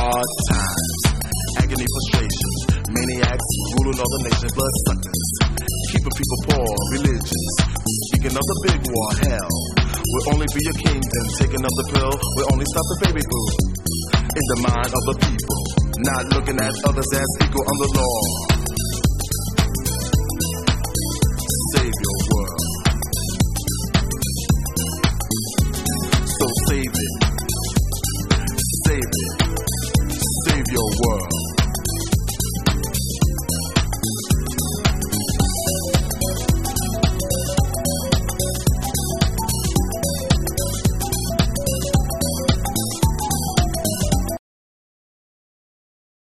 hard times, agony, frustrations, maniacs ruling all the nation, bloodsuckers, keeping people poor, religions. Speaking of the big war, hell will only be a kingdom. Taking up the pill will only stop the baby boom. In the mind of the people, not looking at others as equal on the law. Save your world. So save it. Save it. Save your world.